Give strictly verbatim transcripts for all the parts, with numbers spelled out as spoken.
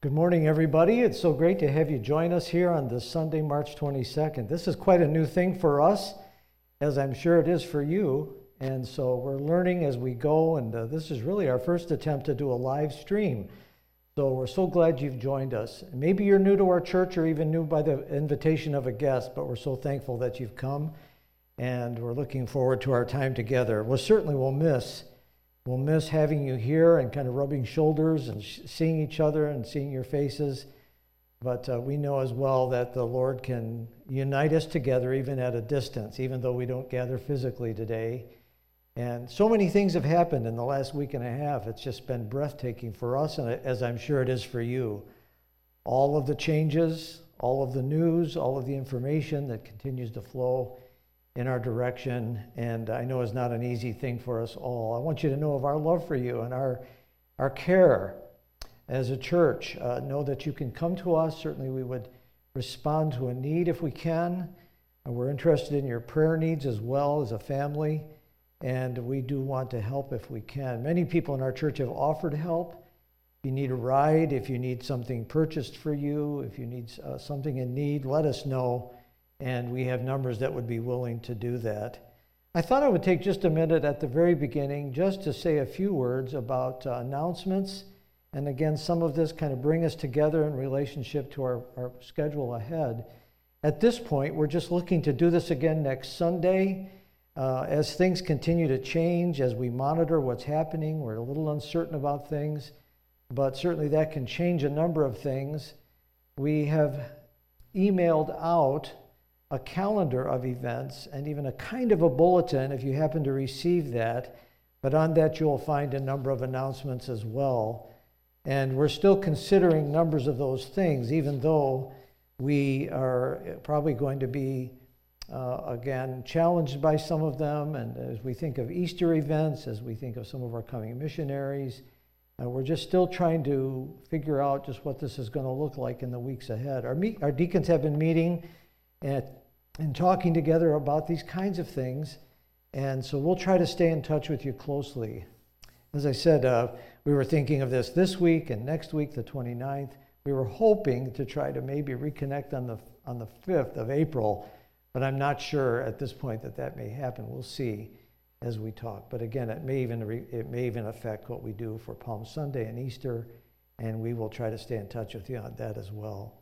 Good morning, everybody. It's so great to have you join us here on this Sunday, March twenty-second. This is quite a new thing for us, as I'm sure it is for you. And so we're learning as we go, and uh, this is really our first attempt to do a live stream. So we're so glad you've joined us. Maybe you're new to our church or even new by the invitation of a guest, but we're so thankful that you've come, and we're looking forward to our time together. Well, certainly we'll miss We'll miss having you here and kind of rubbing shoulders and sh- seeing each other and seeing your faces. But uh, we know as well that the Lord can unite us together even at a distance, even though we don't gather physically today. And so many things have happened in the last week and a half. It's just been breathtaking for us, and as I'm sure it is for you. All of the changes, all of the news, all of the information that continues to flow in our direction, and I know it's not an easy thing for us all. I want you to know of our love for you and our our care as a church. Uh, know that you can come to us. Certainly we would respond to a need if we can. And we're interested in your prayer needs as well as a family, and we do want to help if we can. Many people in our church have offered help. If you need a ride, if you need something purchased for you, if you need uh, something in need, let us know. And we have numbers that would be willing to do that. I thought I would take just a minute at the very beginning just to say a few words about uh, announcements. And again, some of this kind of bring us together in relationship to our, our schedule ahead. At this point, we're just looking to do this again next Sunday. Uh, as things continue to change, as we monitor what's happening, we're a little uncertain about things, but certainly that can change a number of things. We have emailed out a calendar of events and even a kind of a bulletin if you happen to receive that. But on that you'll find a number of announcements as well. And we're still considering numbers of those things, even though we are probably going to be, uh, again, challenged by some of them. And as we think of Easter events, as we think of some of our coming missionaries, uh, we're just still trying to figure out just what this is going to look like in the weeks ahead. Our, me- our deacons have been meeting at and talking together about these kinds of things. And so we'll try to stay in touch with you closely. As I said, uh, we were thinking of this this week and next week, the twenty-ninth. We were hoping to try to maybe reconnect on the on the fifth of April, but I'm not sure at this point that that may happen. We'll see as we talk. But again, it may even re- it may even affect what we do for Palm Sunday and Easter, and we will try to stay in touch with you on that as well.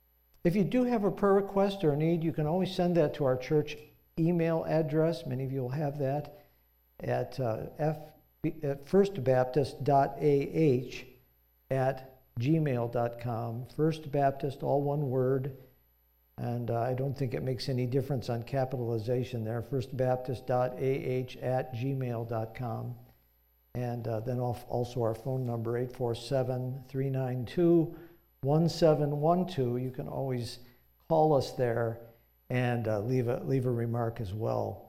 If you do have a prayer request or a need, you can always send that to our church email address. Many of you will have that at, uh, F, at firstbaptist dot a h at gmail dot com. First Baptist, all one word. And uh, I don't think it makes any difference on capitalization there. firstbaptist dot a h at gmail dot com. And uh, then also our phone number, eight four seven, three nine two, one seven one two. You can always call us there and uh, leave a leave a remark as well.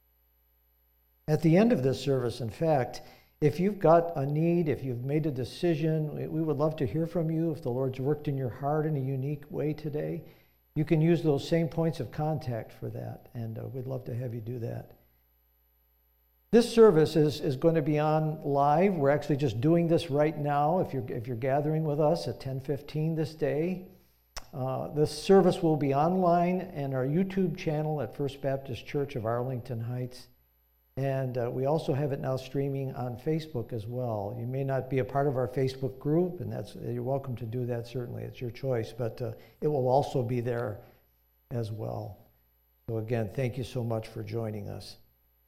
At the end of this service, in fact, if you've got a need, if you've made a decision, we, we would love to hear from you. If the Lord's worked in your heart in a unique way today, you can use those same points of contact for that, and uh, we'd love to have you do that. This service is, is going to be on live. We're actually just doing this right now. If you're if you're gathering with us at ten fifteen this day, uh, this service will be online and our YouTube channel at First Baptist Church of Arlington Heights, and uh, we also have it now streaming on Facebook as well. You may not be a part of our Facebook group, and that's you're welcome to do that. Certainly, it's your choice, but uh, it will also be there as well. So again, thank you so much for joining us.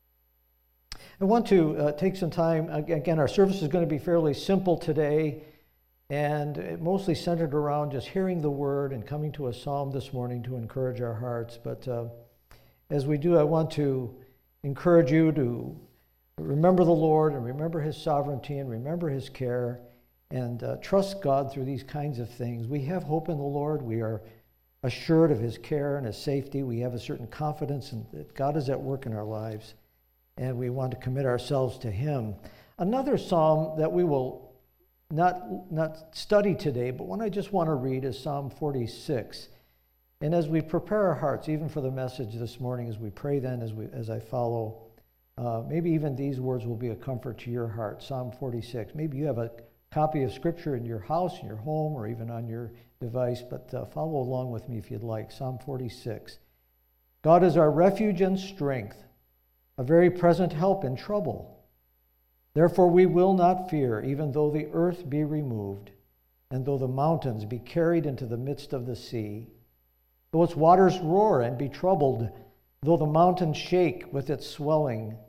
I want to uh, take some time. Again, our service is going to be fairly simple today, and mostly centered around just hearing the word and coming to a psalm this morning to encourage our hearts. But uh, as we do, I want to encourage you to remember the Lord and remember his sovereignty and remember his care and uh, trust God through these kinds of things. We have hope in the Lord. We are assured of his care and his safety. We have a certain confidence in that God is at work in our lives, and we want to commit ourselves to him. Another psalm that we will not, not study today, but one I just want to read is Psalm forty-six. And as we prepare our hearts, even for the message this morning, as we pray then, as we as I follow, uh, maybe even these words will be a comfort to your heart. Psalm forty-six. Maybe you have a copy of Scripture in your house, in your home, or even on your device, but uh, follow along with me if you'd like. Psalm forty-six. God is our refuge and strength, a very present help in trouble. Therefore we will not fear, even though the earth be removed, and though the mountains be carried into the midst of the sea, though its waters roar and be troubled, though the mountains shake with its swelling.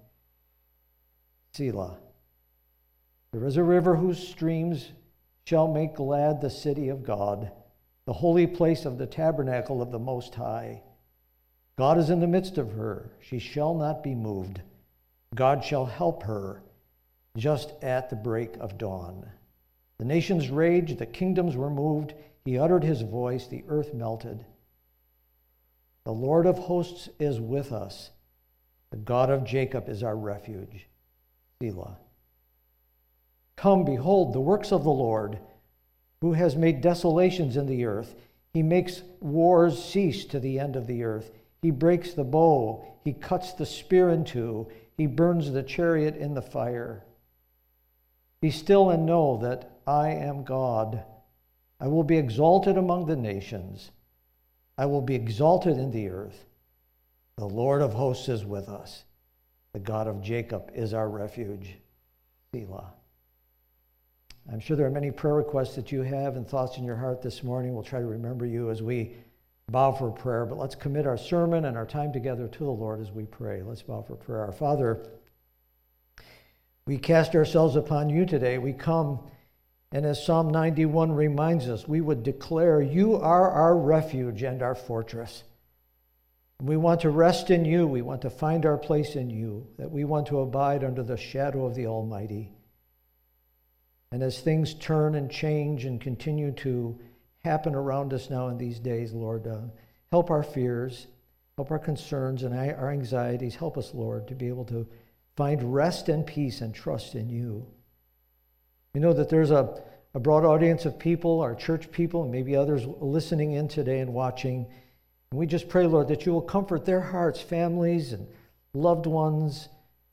Selah. There is a river whose streams shall make glad the city of God, the holy place of the tabernacle of the Most High. God is in the midst of her. She shall not be moved. God shall help her just at the break of dawn. The nations raged, the kingdoms were moved. He uttered his voice, the earth melted. The Lord of hosts is with us. The God of Jacob is our refuge. Selah. Come, behold the works of the Lord, who has made desolations in the earth. He makes wars cease to the end of the earth. He breaks the bow. He cuts the spear in two. He burns the chariot in the fire. Be still and know that I am God. I will be exalted among the nations. I will be exalted in the earth. The Lord of hosts is with us. The God of Jacob is our refuge. Selah. I'm sure there are many prayer requests that you have and thoughts in your heart this morning. We'll try to remember you as we bow for prayer, but let's commit our sermon and our time together to the Lord as we pray. Let's bow for prayer. Our Father, we cast ourselves upon you today. We come, and as Psalm ninety-one reminds us, we would declare you are our refuge and our fortress. We want to rest in you. We want to find our place in you, that we want to abide under the shadow of the Almighty. And as things turn and change and continue to happen around us now in these days, Lord, uh, help our fears, help our concerns and our anxieties. Help us, Lord, to be able to find rest and peace and trust in you. We know that there's a, a broad audience of people, our church people, and maybe others listening in today and watching. And we just pray, Lord, that you will comfort their hearts, families, and loved ones,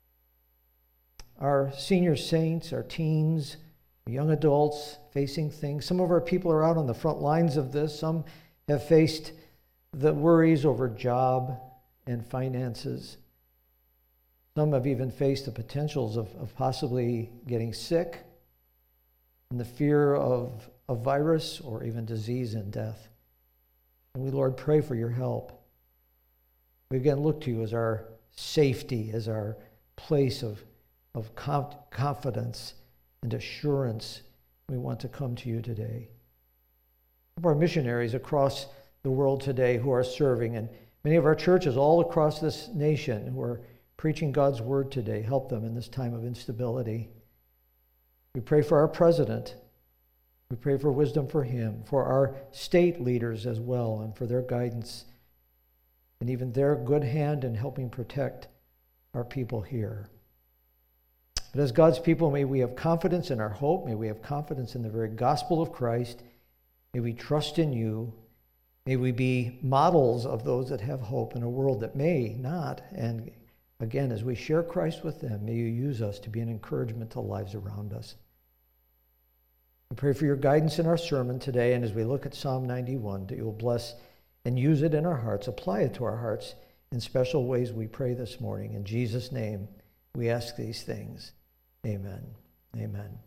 our senior saints, our teens, young adults facing things. Some of our people are out on the front lines of this. Some have faced the worries over job and finances. Some have even faced the potentials of, of possibly getting sick and the fear of a virus or even disease and death. And we, Lord, pray for your help. We again look to you as our safety, as our place of, of confidence and assurance. We want to come to you today. Of our missionaries across the world today who are serving, and many of our churches all across this nation who are preaching God's word today, help them in this time of instability. We pray for our president. We pray for wisdom for him, for our state leaders as well, and for their guidance, and even their good hand in helping protect our people here. But as God's people, may we have confidence in our hope. May we have confidence in the very gospel of Christ. May we trust in you. May we be models of those that have hope in a world that may not. And again, as we share Christ with them, may you use us to be an encouragement to lives around us. We pray for your guidance in our sermon today, and as we look at Psalm ninety-one, that you will bless and use it in our hearts, apply it to our hearts in special ways, we pray this morning. In Jesus' name, we ask these things. Amen. Amen.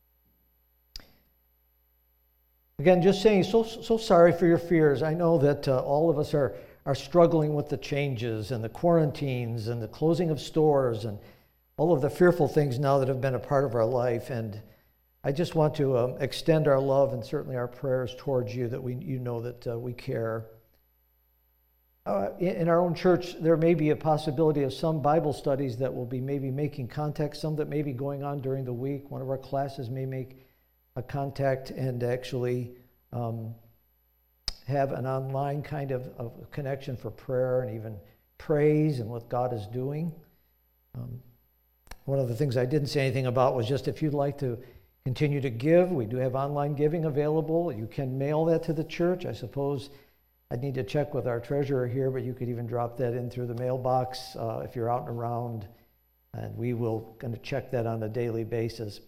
Again, just saying, so so sorry for your fears. I know that uh, all of us are, are struggling with the changes and the quarantines and the closing of stores and all of the fearful things now that have been a part of our life. And I just want to um, extend our love and certainly our prayers towards you, that we you know that uh, we care. Uh, in, in our own church, there may be a possibility of some Bible studies that will be maybe making contact, some that may be going on during the week. One of our classes may make a contact and actually um, have an online kind of, of connection for prayer and even praise and what God is doing. Um, one of the things I didn't say anything about was just if you'd like to continue to give, we do have online giving available. You can mail that to the church. I suppose I'd need to check with our treasurer here, but you could even drop that in through the mailbox uh, if you're out and around, and we will kind of check that on a daily basis. But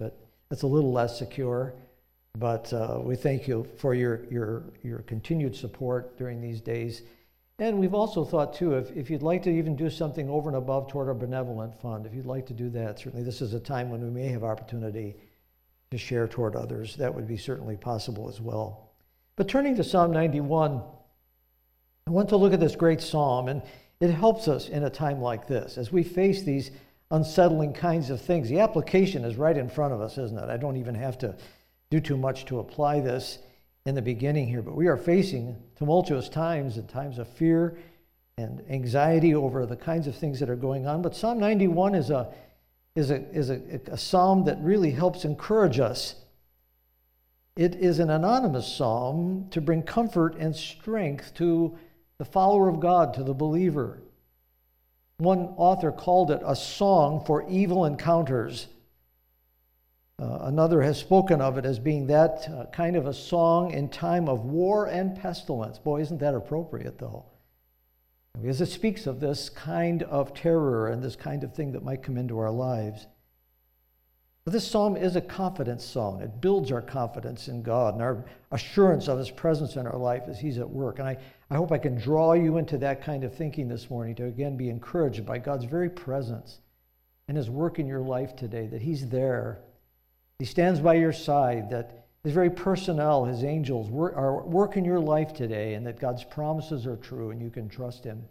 that's a little less secure. But uh, we thank you for your, your, your continued support during these days. And we've also thought, too, if, if you'd like to even do something over and above toward our benevolent fund, if you'd like to do that, certainly this is a time when we may have opportunity to share toward others. That would be certainly possible as well. But turning to Psalm ninety-one, I want to look at this great psalm, and it helps us in a time like this. As we face these unsettling kinds of things, the application is right in front of us, isn't it? I don't even have to do too much to apply this in the beginning here, but we are facing tumultuous times and times of fear and anxiety over the kinds of things that are going on. But Psalm ninety-one is a is a is a, a psalm that really helps encourage us. It is an anonymous psalm to bring comfort and strength to the follower of God, to the believer. One author called it a song for evil encounters. Uh, another has spoken of it as being that uh, kind of a song in time of war and pestilence. Boy, isn't that appropriate, though? Because it speaks of this kind of terror and this kind of thing that might come into our lives. But this psalm is a confidence song. It builds our confidence in God and our assurance of His presence in our life as He's at work. And I, I hope I can draw you into that kind of thinking this morning to again be encouraged by God's very presence and His work in your life today, that He's there. He stands by your side, that His very personnel, His angels, work, are work in your life today, and that God's promises are true and you can trust Him.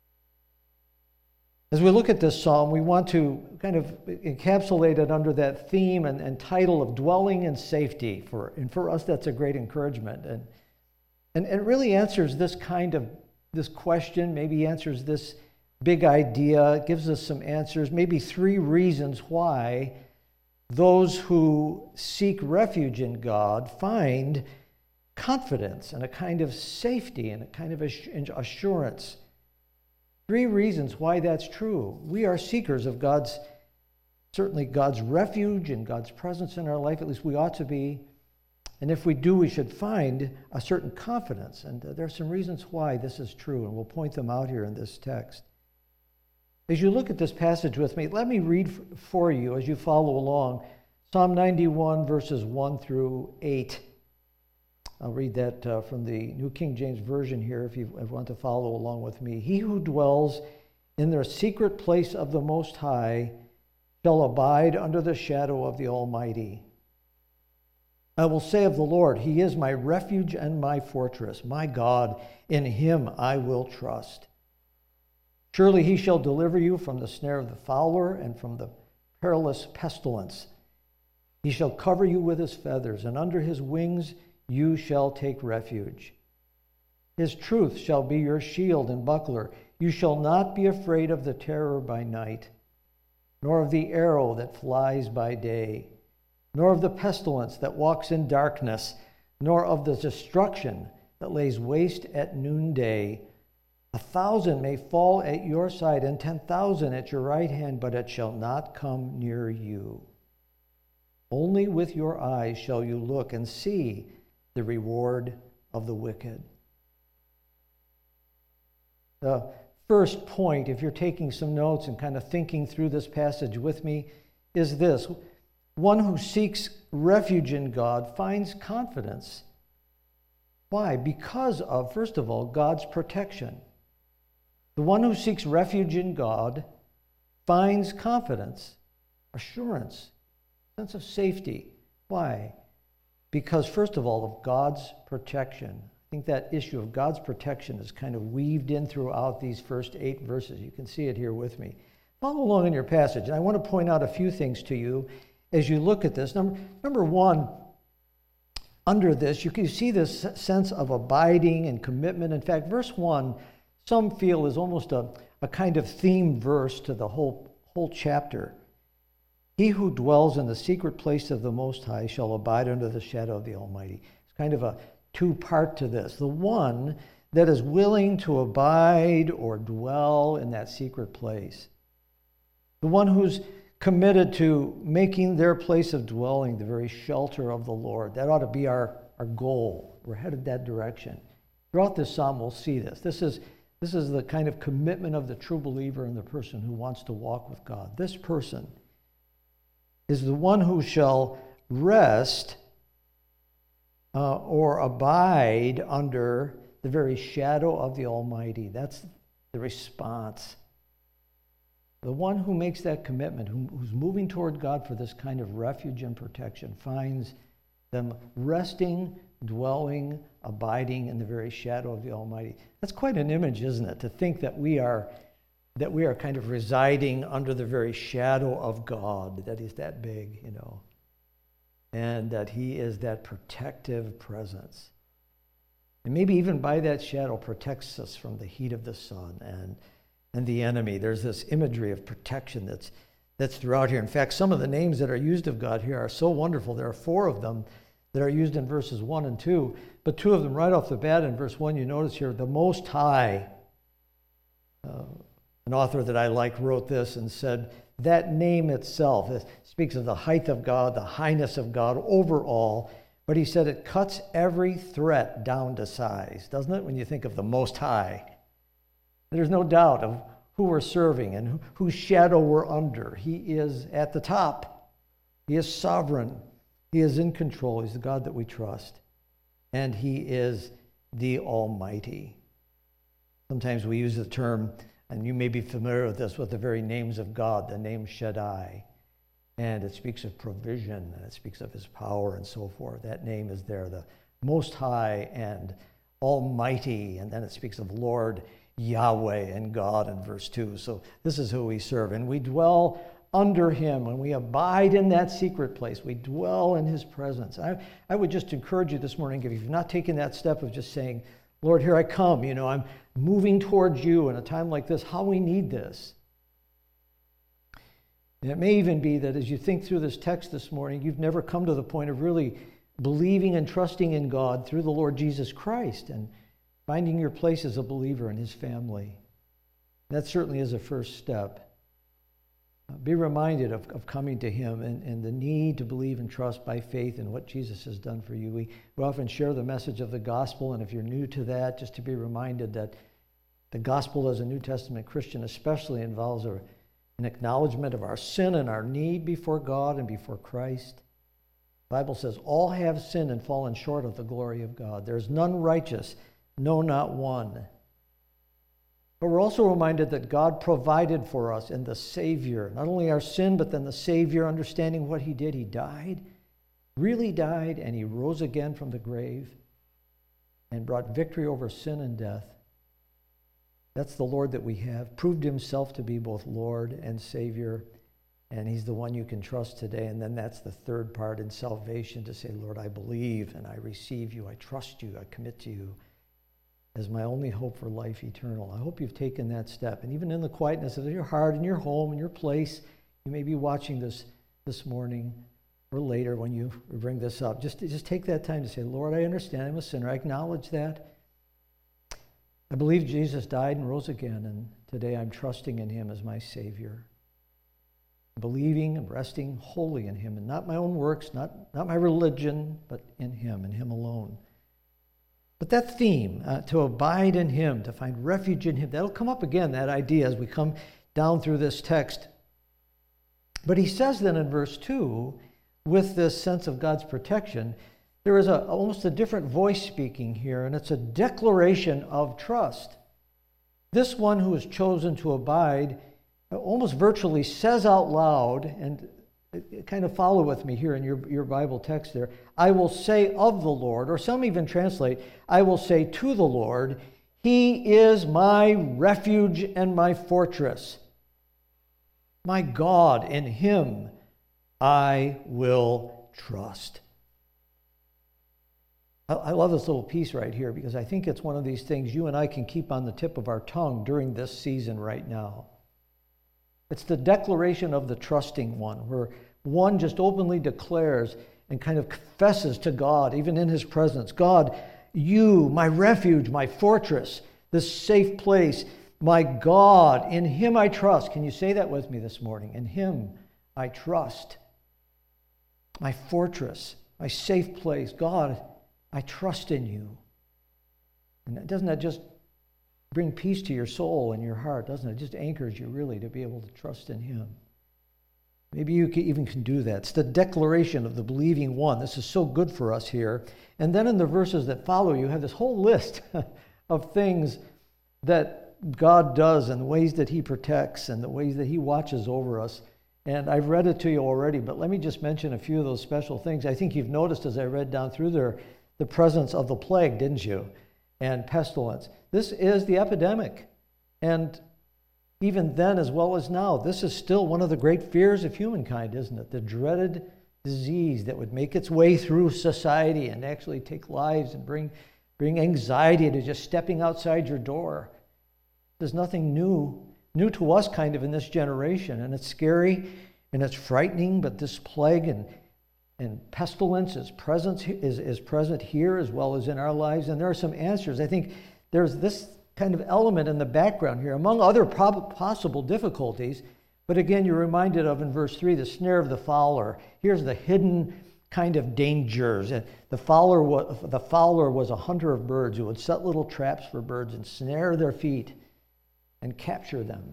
As we look at this psalm, we want to kind of encapsulate it under that theme and, and title of dwelling in safety. For, and for us, that's a great encouragement. And, and, and it really answers this kind of, this question, maybe answers this big idea, it gives us some answers, maybe three reasons why those who seek refuge in God find confidence and a kind of safety and a kind of assurance. Three reasons why that's true. We are seekers of God's, certainly God's refuge and God's presence in our life. At least we ought to be. And if we do, we should find a certain confidence. And there are some reasons why this is true, and we'll point them out here in this text. As you look at this passage with me, let me read for you as you follow along. Psalm ninety-one, verses one through eight. I'll read that uh, from the New King James Version here if you want to follow along with me. He who dwells in the secret place of the Most High shall abide under the shadow of the Almighty. I will say of the Lord, He is my refuge and my fortress. My God, in Him I will trust. Surely He shall deliver you from the snare of the fowler and from the perilous pestilence. He shall cover you with His feathers, and under His wings you shall take refuge. His truth shall be your shield and buckler. You shall not be afraid of the terror by night, nor of the arrow that flies by day, nor of the pestilence that walks in darkness, nor of the destruction that lays waste at noonday. A thousand may fall at your side, and ten thousand at your right hand, but it shall not come near you. Only with your eyes shall you look and see the reward of the wicked. The first point, if you're taking some notes and kind of thinking through this passage with me, is this. One who seeks refuge in God finds confidence. Why? Because of, first of all, God's protection. The one who seeks refuge in God finds confidence, assurance, sense of safety. Why? Because, first of all, of God's protection. I think that issue of God's protection is kind of weaved in throughout these first eight verses. You can see it here with me. Follow along in your passage, and I want to point out a few things to you as you look at this. Number, number one, under this, you can see this sense of abiding and commitment. In fact, verse one, some feel is almost a, a kind of theme verse to the whole, whole chapter. He who dwells in the secret place of the Most High shall abide under the shadow of the Almighty. It's kind of a two-part to this. The one that is willing to abide or dwell in that secret place. The one who's committed to making their place of dwelling the very shelter of the Lord. That ought to be our, our goal. We're headed that direction. Throughout this psalm, we'll see this. This is, this is the kind of commitment of the true believer and the person who wants to walk with God. This person is the one who shall rest uh, or abide under the very shadow of the Almighty. That's the response. The one who makes that commitment, who, who's moving toward God for this kind of refuge and protection, finds them resting, dwelling, abiding in the very shadow of the Almighty. That's quite an image, isn't it? To think that we are that we are kind of residing under the very shadow of God, that He's that big, you know, and that He is that protective presence. And maybe even by that shadow protects us from the heat of the sun and, and the enemy. There's this imagery of protection that's that's throughout here. In fact, some of the names that are used of God here are so wonderful. There are four of them that are used in verses one and two, but two of them right off the bat in verse one, you notice here, the Most High. Uh, an author that I like wrote this and said, that name itself, it speaks of the height of God, the highness of God over all, but he said it cuts every threat down to size, doesn't it, when you think of the Most High? There's no doubt of who we're serving and whose shadow we're under. He is at the top. He is sovereign. He is in control. He's the God that we trust. And He is the Almighty. Sometimes we use the term, and you may be familiar with this, with the very names of God, the name Shaddai. And it speaks of provision, and it speaks of His power and so forth. That name is there, the Most High and Almighty. And then it speaks of Lord Yahweh and God in verse two. So this is who we serve. And we dwell under Him, when we abide in that secret place, we dwell in His presence. I, I would just encourage you this morning, if you've not taken that step of just saying, Lord, here I come, you know, I'm moving towards You in a time like this, how we need this. And it may even be that as you think through this text this morning, you've never come to the point of really believing and trusting in God through the Lord Jesus Christ and finding your place as a believer in His family. That certainly is a first step. Be reminded of, of coming to Him and, and the need to believe and trust by faith in what Jesus has done for you. We, we often share the message of the gospel, and if you're new to that, just to be reminded that the gospel as a New Testament Christian especially involves a, an acknowledgement of our sin and our need before God and before Christ. The Bible says, all have sinned and fallen short of the glory of God. There's none righteous, no, not one. But we're also reminded that God provided for us in the Savior, not only our sin, but then the Savior, understanding what He did. He died, really died, and He rose again from the grave and brought victory over sin and death. That's the Lord that we have, proved Himself to be both Lord and Savior, and He's the one you can trust today. And then that's the third part in salvation, to say, Lord, I believe and I receive You, I trust You, I commit to You as my only hope for life eternal. I hope you've taken that step. And even in the quietness of your heart, in your home, in your place, you may be watching this this morning or later when you bring this up. Just, just take that time to say, Lord, I understand I'm a sinner. I acknowledge that. I believe Jesus died and rose again, and today I'm trusting in Him as my Savior. Believing and resting wholly in Him, and not my own works, not, not my religion, but in Him and Him alone. But that theme, uh, to abide in Him, to find refuge in Him, that'll come up again, that idea, as we come down through this text. But he says then in verse two, with this sense of God's protection, there is a, almost a different voice speaking here, and it's a declaration of trust. This one who is chosen to abide almost virtually says out loud, and kind of follow with me here in your, your Bible text there, I will say of the Lord, or some even translate, I will say to the Lord, He is my refuge and my fortress. My God, in Him I will trust. I, I love this little piece right here, because I think it's one of these things you and I can keep on the tip of our tongue during this season right now. It's the declaration of the trusting one, where one just openly declares and kind of confesses to God, even in His presence, God, You, my refuge, my fortress, this safe place, my God, in Him I trust. Can you say that with me this morning? In Him I trust. My fortress, my safe place. God, I trust in You. And doesn't that just bring peace to your soul and your heart, doesn't it? It just anchors you really to be able to trust in Him. Maybe you can, even can do that. It's the declaration of the believing one. This is so good for us here. And then in the verses that follow, you have this whole list of things that God does and the ways that he protects and the ways that he watches over us. And I've read it to you already, but let me just mention a few of those special things. I think you've noticed as I read down through there the presence of the plague, didn't you? And pestilence. This is the epidemic. And even then as well as now, this is still one of the great fears of humankind, isn't it? The dreaded disease that would make its way through society and actually take lives and bring, bring anxiety to just stepping outside your door. There's nothing new, new to us kind of in this generation. And it's scary and it's frightening, but this plague and, and pestilence is present, is, is present here as well as in our lives. And there are some answers. I think there's this kind of element in the background here, among other prob- possible difficulties. But again, you're reminded of in verse three, the snare of the fowler. Here's the hidden kind of dangers. And the fowler was, the fowler was a hunter of birds who would set little traps for birds and snare their feet and capture them.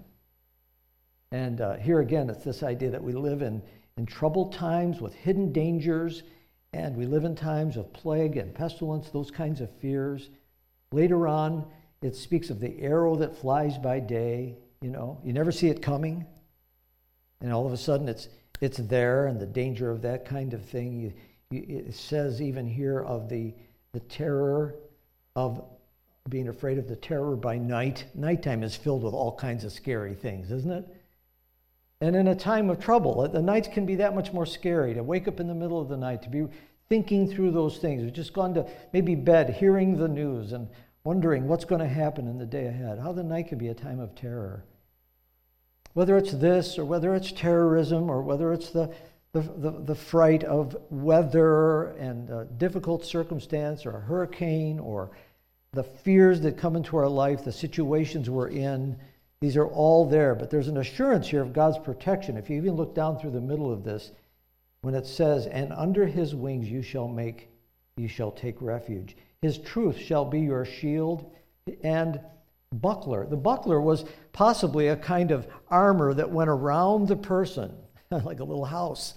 And uh, here again, it's this idea that we live in, in troubled times with hidden dangers, and we live in times of plague and pestilence, those kinds of fears. Later on, it speaks of the arrow that flies by day. You know, you never see it coming, and all of a sudden it's it's there, and the danger of that kind of thing. You, you, it says even here of the the terror of being afraid of the terror by night. Nighttime is filled with all kinds of scary things, isn't it? And in a time of trouble, the nights can be that much more scary. To wake up in the middle of the night, to be thinking through those things. We've just gone to maybe bed, hearing the news, and wondering what's going to happen in the day ahead. How the night can be a time of terror. Whether it's this, or whether it's terrorism, or whether it's the the, the, the fright of weather and uh, difficult circumstance, or a hurricane, or the fears that come into our life, the situations we're in, these are all there. But there's an assurance here of God's protection. If you even look down through the middle of this, when it says, and under his wings you shall make, you shall take refuge. His truth shall be your shield and buckler. The buckler was possibly a kind of armor that went around the person, like a little house.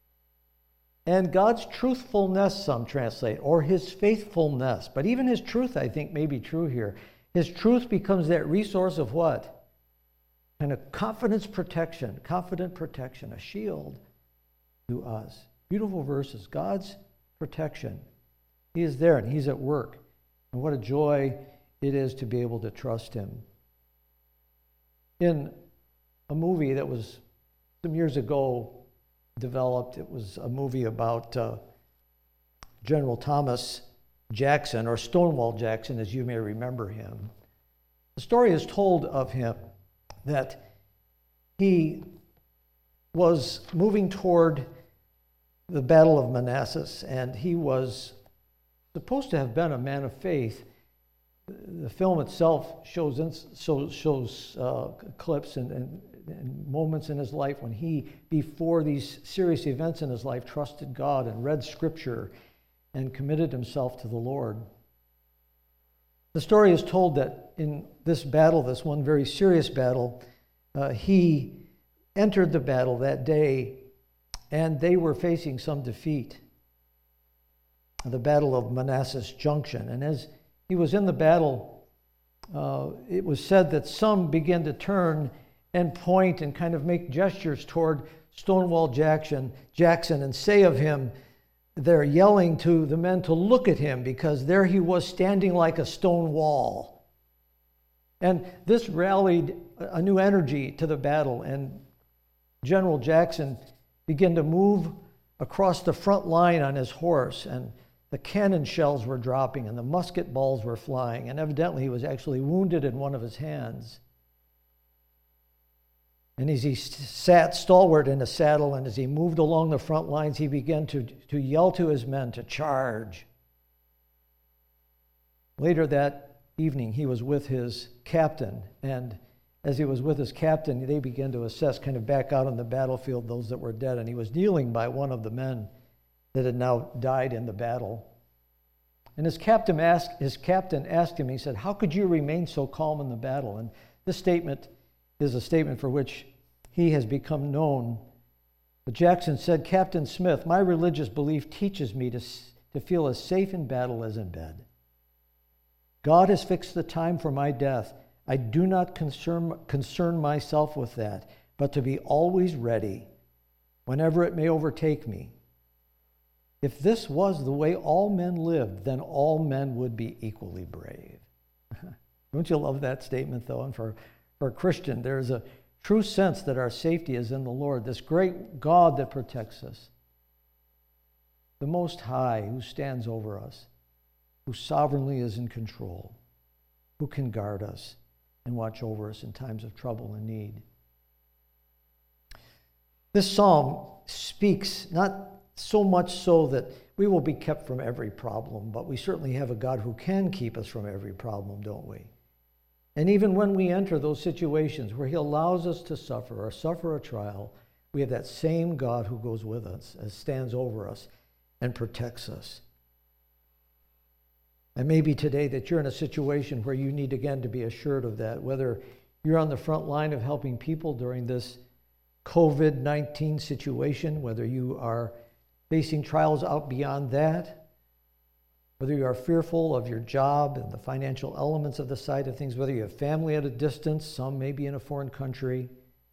And God's truthfulness, some translate, or his faithfulness. But even his truth, I think, may be true here. His truth becomes that resource of what? And a confidence protection, confident protection, a shield to us. Beautiful verses. God's protection. He is there and he's at work. And what a joy it is to be able to trust him. In a movie that was some years ago developed, it was a movie about uh, General Thomas Jackson, or Stonewall Jackson, as you may remember him. The story is told of him that he was moving toward the Battle of Manassas, and he was supposed to have been a man of faith. The film itself shows shows, shows uh, clips and, and, and moments in his life when he, before these serious events in his life, trusted God and read Scripture and committed himself to the Lord. The story is told that in this battle, this one very serious battle, uh, he entered the battle that day, and they were facing some defeat. The Battle of Manassas Junction. And as he was in the battle, uh, it was said that some began to turn and point and kind of make gestures toward Stonewall Jackson, Jackson and say of him, they're yelling to the men to look at him because there he was standing like a stone wall. And this rallied a new energy to the battle, and General Jackson began to move across the front line on his horse, and the cannon shells were dropping and the musket balls were flying, and evidently he was actually wounded in one of his hands. And as he sat stalwart in a saddle and as he moved along the front lines, he began to, to yell to his men to charge. Later that evening, he was with his captain, and as he was with his captain, they began to assess kind of back out on the battlefield those that were dead, and he was kneeling by one of the men that had now died in the battle. And his captain asked, his captain asked him, he said, how could you remain so calm in the battle? And this statement is a statement for which he has become known But Jackson said, Captain Smith, my religious belief teaches me to, to feel as safe in battle as in bed. God has fixed the time for my death. I do not concern, concern myself with that, but to be always ready whenever it may overtake me. If this was the way all men lived, then all men would be equally brave. Don't you love that statement, though? And for, for a Christian, there's a true sense that our safety is in the Lord, this great God that protects us, the Most High who stands over us, who sovereignly is in control, who can guard us and watch over us in times of trouble and need. This psalm speaks not so much so that we will be kept from every problem, but we certainly have a God who can keep us from every problem, don't we? And even when we enter those situations where he allows us to suffer or suffer a trial, we have that same God who goes with us, and stands over us, and protects us. And maybe today that you're in a situation where you need again to be assured of that, whether you're on the front line of helping people during this covid nineteen situation, whether you are facing trials out beyond that, whether you are fearful of your job and the financial elements of the side of things, whether you have family at a distance, some maybe in a foreign country.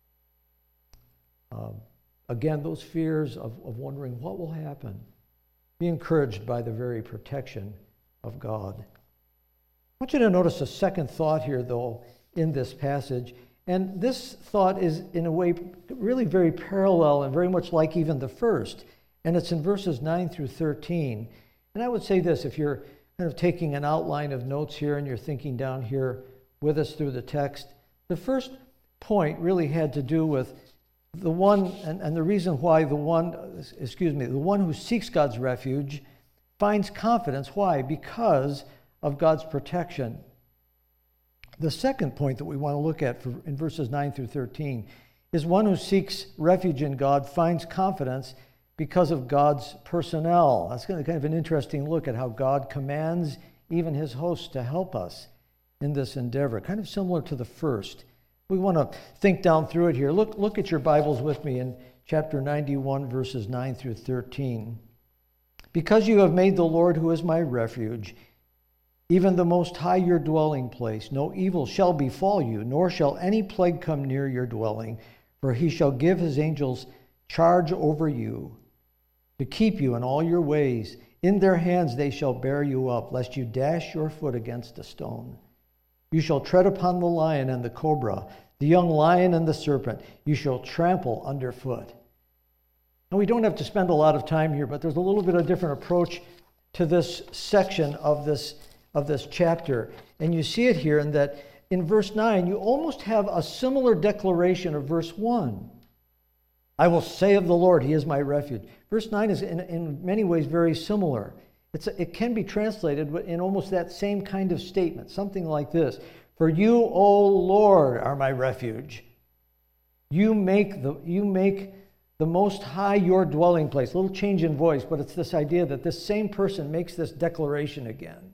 Um, again, those fears of, of wondering what will happen. Be encouraged by the very protection of God. I want you to notice a second thought here, though, in this passage. And this thought is, in a way, really very parallel and very much like even the first. And it's in verses nine through thirteen. And I would say this, if you're kind of taking an outline of notes here and you're thinking down here with us through the text, the first point really had to do with the one, and, and the reason why the one, excuse me, the one who seeks God's refuge finds confidence. Why? Because of God's protection. The second point that we want to look at for, in verses nine through thirteen is one who seeks refuge in God finds confidence because of God's personnel. That's kind of an interesting look at how God commands even his hosts to help us in this endeavor, kind of similar to the first. We want to think down through it here. Look, look at your Bibles with me in chapter ninety-one, verses nine through thirteen. Because you have made the Lord, who is my refuge, even the Most High your dwelling place, no evil shall befall you, nor shall any plague come near your dwelling, for he shall give his angels charge over you, to keep you in all your ways. In their hands they shall bear you up, lest you dash your foot against a stone. You shall tread upon the lion and the cobra, the young lion and the serpent. You shall trample underfoot. And we don't have to spend a lot of time here, but there's a little bit of different approach to this section of this, of this chapter. And you see it here in that in verse nine, you almost have a similar declaration of verse one. I will say of the Lord, he is my refuge. Verse nine is in, in many ways very similar. It's a, it can be translated in almost that same kind of statement, something like this. For you, O Lord, are my refuge. You make the you make the Most High your dwelling place. A little change in voice, but it's this idea that this same person makes this declaration again.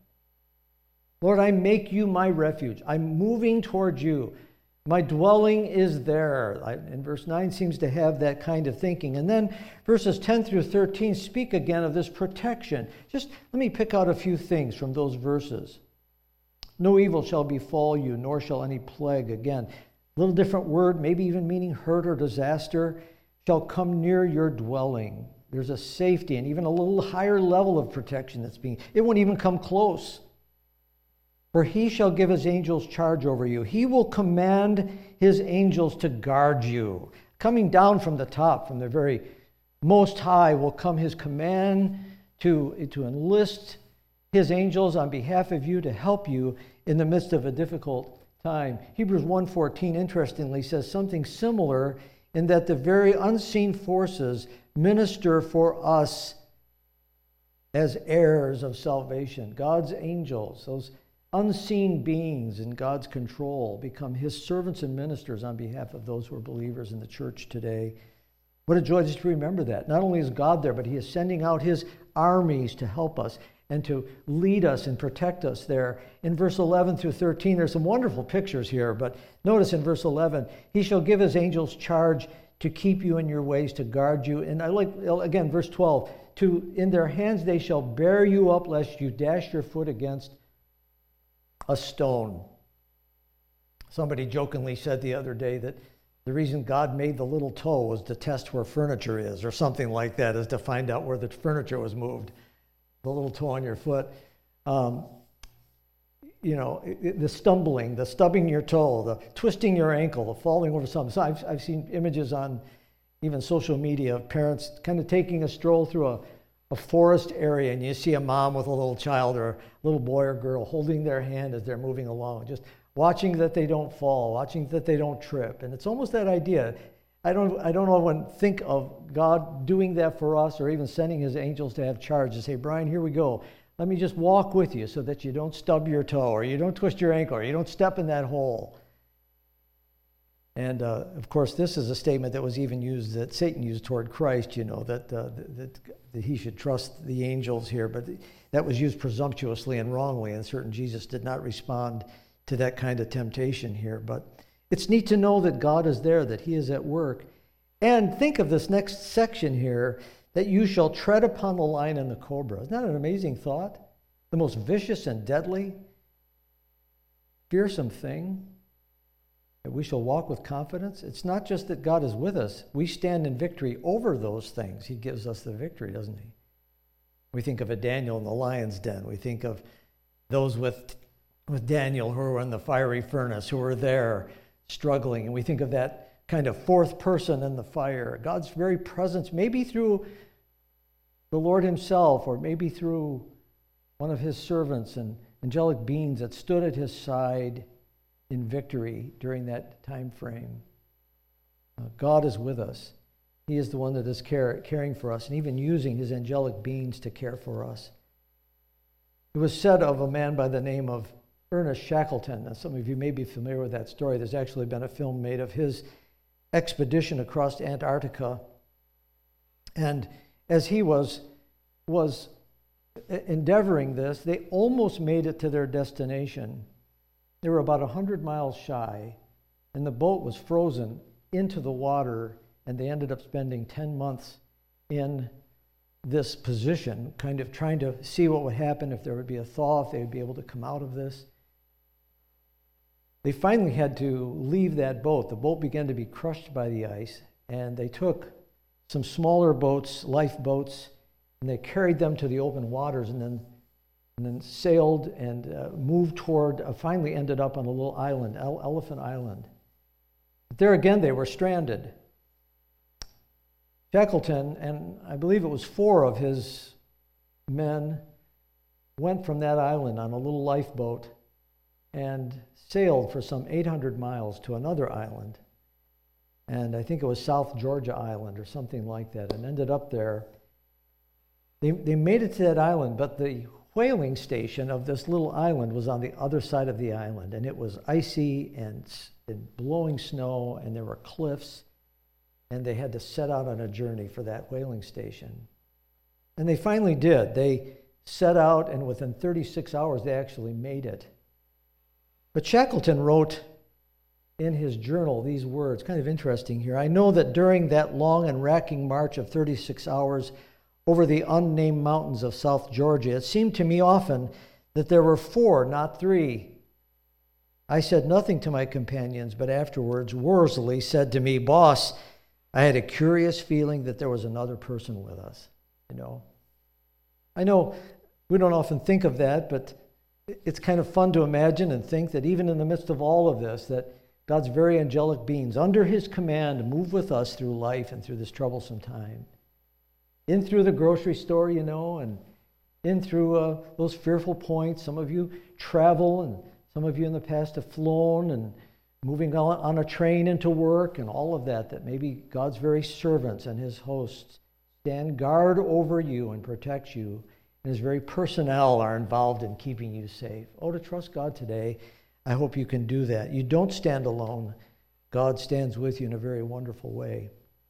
Lord, I make you my refuge. I'm moving towards you. My dwelling is there. And verse nine seems to have that kind of thinking. And then verses ten through thirteen speak again of this protection. Just let me pick out a few things from those verses. No evil shall befall you, nor shall any plague. Again, a little different word, maybe even meaning hurt or disaster, shall come near your dwelling. There's a safety and even a little higher level of protection that's being, it won't even come close. For he shall give his angels charge over you. He will command his angels to guard you. Coming down from the top, from the very Most High, will come his command to, to enlist his angels on behalf of you to help you in the midst of a difficult time. Hebrews one fourteen, interestingly, says something similar in that the very unseen forces minister for us as heirs of salvation. God's angels, those unseen beings in God's control, become his servants and ministers on behalf of those who are believers in the church today. What a joy just to remember that. Not only is God there, but he is sending out his armies to help us and to lead us and protect us there. In verse eleven through thirteen, there's some wonderful pictures here, but notice in verse eleven, he shall give his angels charge to keep you in your ways, to guard you. And I like, again, verse twelve, to in their hands they shall bear you up, lest you dash your foot against a stone. Somebody jokingly said the other day that the reason God made the little toe was to test where furniture is, or something like that, is to find out where the furniture was moved. The little toe on your foot. Um, you know, it, the stumbling, the stubbing your toe, the twisting your ankle, the falling over something. So I've, I've seen images on even social media of parents kind of taking a stroll through a, a forest area, and you see a mom with a little child or a little boy or girl holding their hand as they're moving along, just watching that they don't fall, watching that they don't trip. And it's almost that idea. I don't I don't often think of God doing that for us, or even sending his angels to have charge to say, Brian, here we go. Let me just walk with you so that you don't stub your toe, or you don't twist your ankle, or you don't step in that hole. And uh, of course, this is a statement that was even used, that Satan used toward Christ, you know, that, uh, that, that he should trust the angels here. But that was used presumptuously and wrongly, and certain Jesus did not respond to that kind of temptation here. But it's neat to know that God is there, that he is at work. And think of this next section here, that you shall tread upon the lion and the cobra. Isn't that an amazing thought? The most vicious and deadly, fearsome thing, that we shall walk with confidence. It's not just that God is with us. We stand in victory over those things. He gives us the victory, doesn't he? We think of a Daniel in the lion's den. We think of those with with Daniel who were in the fiery furnace, who were there struggling. And we think of that kind of fourth person in the fire. God's very presence, maybe through the Lord himself, or maybe through one of his servants and angelic beings that stood at his side in victory during that time frame. Uh, God is with us. He is the one that is care, caring for us, and even using his angelic beings to care for us. It was said of a man by the name of Ernest Shackleton. Now, some of you may be familiar with that story. There's actually been a film made of his expedition across Antarctica. And as he was, was endeavoring this, they almost made it to their destination. They were about one hundred miles shy, and the boat was frozen into the water, and they ended up spending ten months in this position, kind of trying to see what would happen, if there would be a thaw, if they would be able to come out of this. They finally had to leave that boat. The boat began to be crushed by the ice, and they took some smaller boats, lifeboats, and they carried them to the open waters, and then and then sailed and uh, moved toward, uh, finally ended up on a little island, Ele- Elephant Island. But there again, they were stranded. Shackleton, and I believe it was four of his men, went from that island on a little lifeboat and sailed for some eight hundred miles to another island. And I think it was South Georgia Island or something like that, and ended up there. They, they made it to that island, but the whaling station of this little island was on the other side of the island, and it was icy and, and blowing snow, and there were cliffs, and they had to set out on a journey for that whaling station. And they finally did. They set out, and within thirty-six hours, they actually made it. But Shackleton wrote in his journal these words, kind of interesting here. I know that during that long and racking march of thirty-six hours over the unnamed mountains of South Georgia, it seemed to me often that there were four, not three. I said nothing to my companions, but afterwards Worsley said to me, "Boss, I had a curious feeling that there was another person with us." You know, I know we don't often think of that, but it's kind of fun to imagine and think that even in the midst of all of this, that God's very angelic beings, under his command, move with us through life and through this troublesome time. In through the grocery store, you know, and in through uh, those fearful points. Some of you travel, and some of you in the past have flown, and moving on, on a train into work, and all of that, that maybe God's very servants and his hosts stand guard over you and protect you, and his very personnel are involved in keeping you safe. Oh, to trust God today, I hope you can do that. You don't stand alone. God stands with you in a very wonderful way.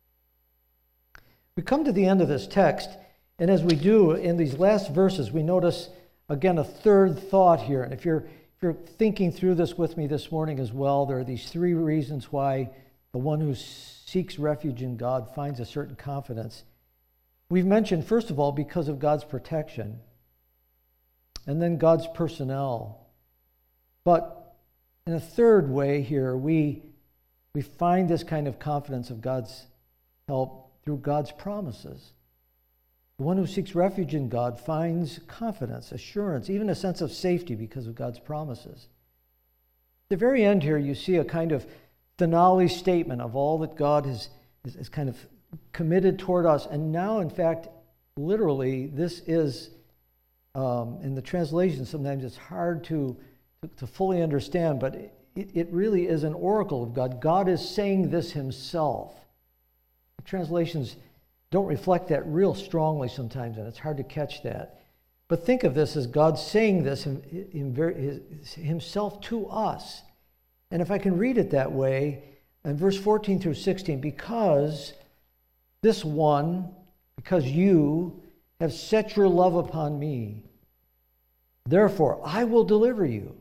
We come to the end of this text, and as we do in these last verses, we notice again a third thought here. And if you're if you're thinking through this with me this morning as well, there are these three reasons why the one who seeks refuge in God finds a certain confidence. We've mentioned, first of all, because of God's protection, and then God's personnel. But in a third way here, we, we find this kind of confidence of God's help through God's promises. The one who seeks refuge in God finds confidence, assurance, even a sense of safety because of God's promises. At the very end here, you see a kind of finale statement of all that God has, is, is kind of committed toward us. And now, in fact, literally, this is, um, in the translation, sometimes it's hard to, to, to fully understand, but it, it really is an oracle of God. God is saying this himself. The translations don't reflect that real strongly sometimes, and it's hard to catch that. But think of this as God saying this in, in very, his, himself to us. And if I can read it that way, in verse fourteen through sixteen, because this one, because you have set your love upon me, therefore I will deliver you.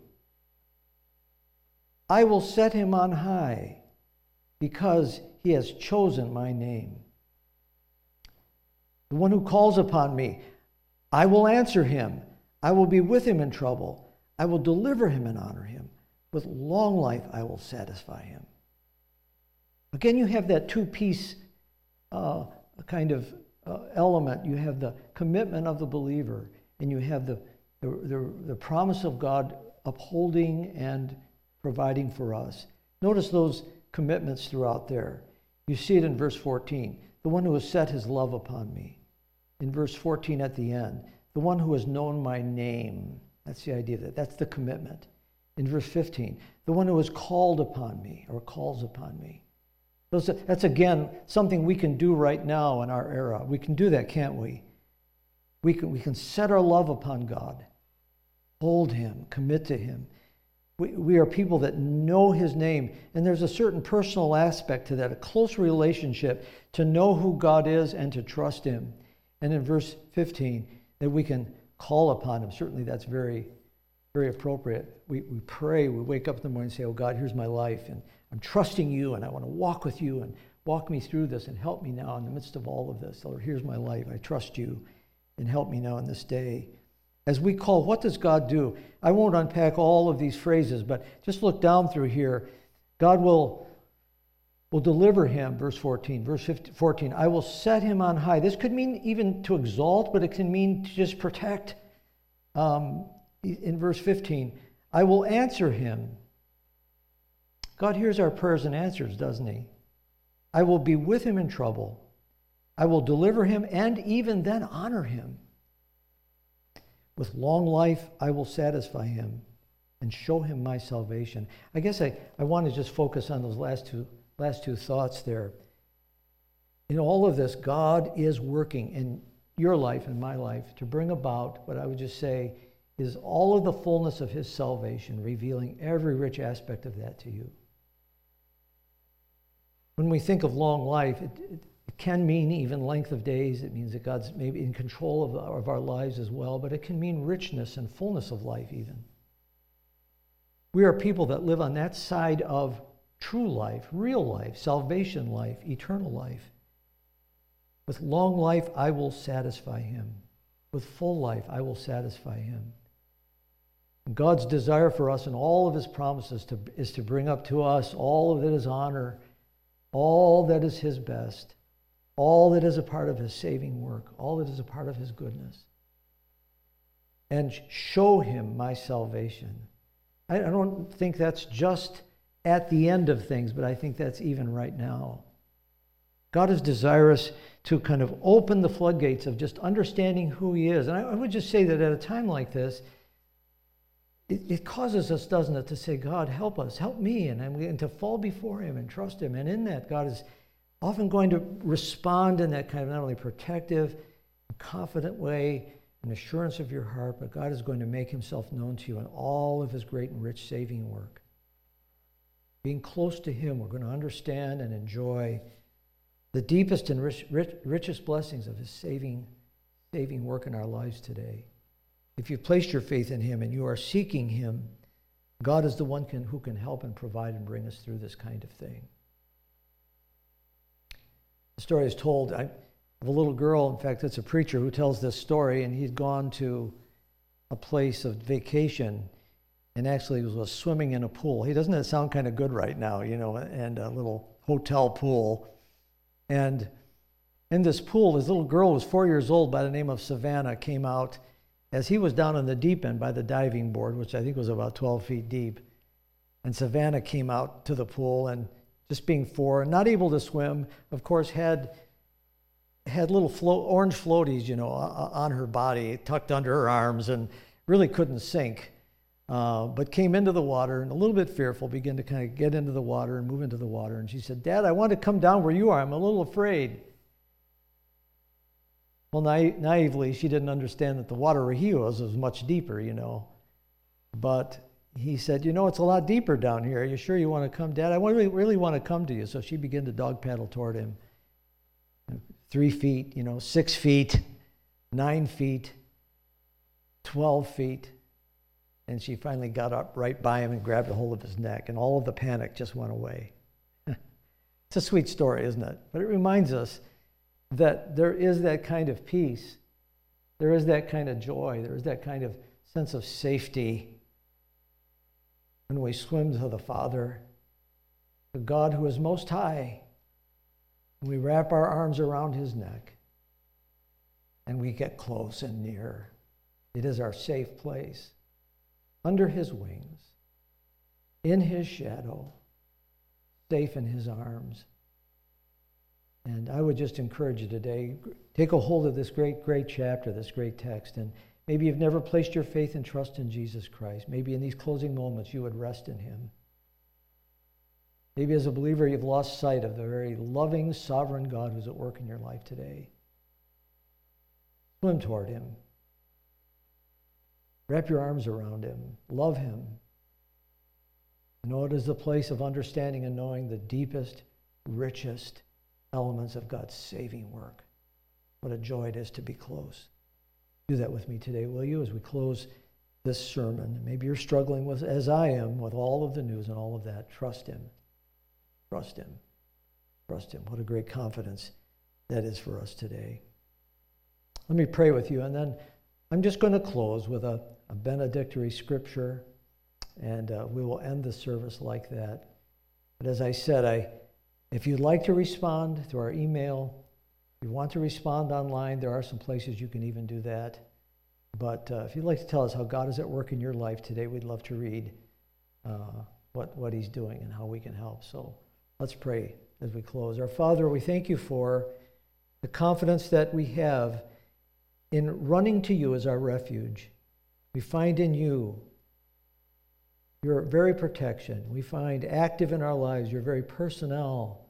I will set him on high, because he has chosen my name. The one who calls upon me, I will answer him. I will be with him in trouble. I will deliver him and honor him. With long life I will satisfy him. Again, you have that two-piece uh, kind of uh, element. You have the commitment of the believer, and you have the, the, the, the promise of God upholding and providing for us. Notice those commitments throughout there. You see it in verse fourteen. The one who has set his love upon me. In verse fourteen at the end, the one who has known my name. That's the idea of that. That's the commitment. In verse fifteen, the one who has called upon me or calls upon me. Those, that's, again, something we can do right now in our era. We can do that, can't we? We can, we can set our love upon God, hold him, commit to him. We, we are people that know his name, and there's a certain personal aspect to that, a close relationship to know who God is and to trust him. And in verse fifteen, that we can call upon him. Certainly that's very, very appropriate. We, we pray, we wake up in the morning and say, oh God, here's my life, and I'm trusting you, and I want to walk with you, and walk me through this, and help me now in the midst of all of this. Lord, here's my life. I trust you, and help me now in this day. As we call, what does God do? I won't unpack all of these phrases, but just look down through here. God will, will deliver him, verse fourteen. Verse fourteen, I will set him on high. This could mean even to exalt, but it can mean to just protect. Um, in verse fifteen, I will answer him. God hears our prayers and answers, doesn't he? I will be with him in trouble. I will deliver him and even then honor him. With long life, I will satisfy him and show him my salvation. I guess I, I want to just focus on those last two, last two thoughts there. In all of this, God is working in your life and my life to bring about what I would just say is all of the fullness of his salvation, revealing every rich aspect of that to you. When we think of long life, it, it, it can mean even length of days. It means that God's maybe in control of, of our lives as well, but it can mean richness and fullness of life even. We are people that live on that side of true life, real life, salvation life, eternal life. With long life, I will satisfy him. With full life, I will satisfy him. And God's desire for us and all of his promises to, is to bring up to us all of his honor, all that is his best, all that is a part of his saving work, all that is a part of his goodness. And show him my salvation. I, I don't think that's just at the end of things, but I think that's even right now. God is desirous to kind of open the floodgates of just understanding who he is. And I, I would just say that at a time like this, it, it causes us, doesn't it, to say, God, help us, help me, and, and to fall before him and trust him. And in that, God is often going to respond in that kind of not only protective, confident way, an assurance of your heart, but God is going to make himself known to you in all of his great and rich saving work. Being close to him, we're going to understand and enjoy the deepest and rich, rich, richest blessings of his saving, saving work in our lives today. If you've placed your faith in him and you are seeking him, God is the one can, who can help and provide and bring us through this kind of thing. story is told I, of a little girl. In fact, it's a preacher who tells this story, and he'd gone to a place of vacation and actually was swimming in a pool. Hey, doesn't that sound kind of good right now, you know, and a little hotel pool. And in this pool, this little girl was four years old by the name of Savannah, came out as he was down in the deep end by the diving board, which I think was about twelve feet deep. And Savannah came out to the pool, and just being four and not able to swim, of course, had had little flo- orange floaties, you know, on her body, tucked under her arms, and really couldn't sink. Uh, but came into the water and a little bit fearful, began to kind of get into the water and move into the water. And she said, "Dad, I want to come down where you are. I'm a little afraid." Well, na- naively, she didn't understand that the water where he was was much deeper, you know. But he said, "You know, it's a lot deeper down here. Are you sure you want to come, Dad? I really, really want to come to you." So she began to dog paddle toward him. Three feet, you know, six feet, nine feet, twelve feet. And she finally got up right by him and grabbed a hold of his neck, and all of the panic just went away. It's a sweet story, isn't it? But it reminds us that there is that kind of peace. There is that kind of joy. There is that kind of sense of safety when we swim to the Father, the God who is most high, and we wrap our arms around his neck, and we get close and near. It is our safe place. Under his wings, in his shadow, safe in his arms. And I would just encourage you today, take a hold of this great, great chapter, this great text. And maybe you've never placed your faith and trust in Jesus Christ. Maybe in these closing moments you would rest in him. Maybe as a believer you've lost sight of the very loving, sovereign God who's at work in your life today. Swim toward him. Wrap your arms around him. Love him. Know it is the place of understanding and knowing the deepest, richest elements of God's saving work. What a joy it is to be close. Do that with me today, will you, as we close this sermon. Maybe you're struggling with, as I am, with all of the news and all of that. Trust him. Trust him. Trust him. What a great confidence that is for us today. Let me pray with you, and then I'm just going to close with a, a benedictory scripture, and uh, we will end the service like that. But as I said, I, if you'd like to respond through our email, if you want to respond online, there are some places you can even do that. But uh, if you'd like to tell us how God is at work in your life today, we'd love to read uh, what, what he's doing and how we can help. So let's pray as we close. Our Father, we thank you for the confidence that we have in running to you as our refuge. We find in you your very protection. We find active in our lives your very personnel.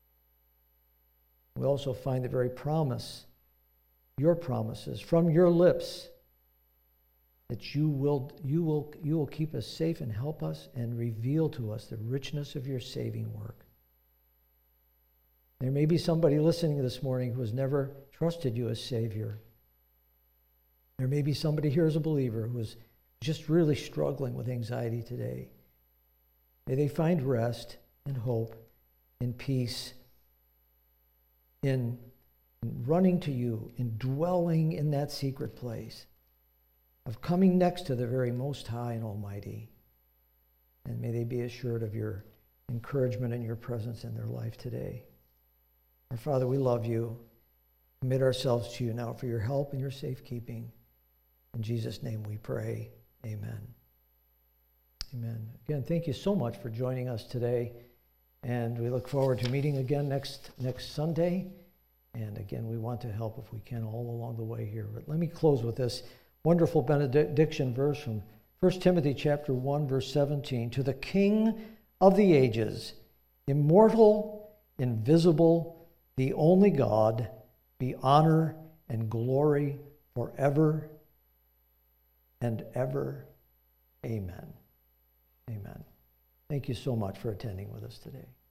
We also find the very promise, your promises from your lips, that you will, you will, you will keep us safe and help us and reveal to us the richness of your saving work. There may be somebody listening this morning who has never trusted you as Savior. There may be somebody here as a believer who is just really struggling with anxiety today. May they find rest and hope and peace in, in running to you, in dwelling in that secret place, of coming next to the very Most High and Almighty. And may they be assured of your encouragement and your presence in their life today. Our Father, we love you. Commit ourselves to you now for your help and your safekeeping. In Jesus' name we pray. Amen. Amen. Again, thank you so much for joining us today. And we look forward to meeting again next, next Sunday. And again, we want to help if we can all along the way here. But let me close with this wonderful benediction verse from First Timothy chapter one, verse seventeen. To the King of the ages, immortal, invisible, the only God, be honor and glory forever and ever. Amen. Amen. Thank you so much for attending with us today.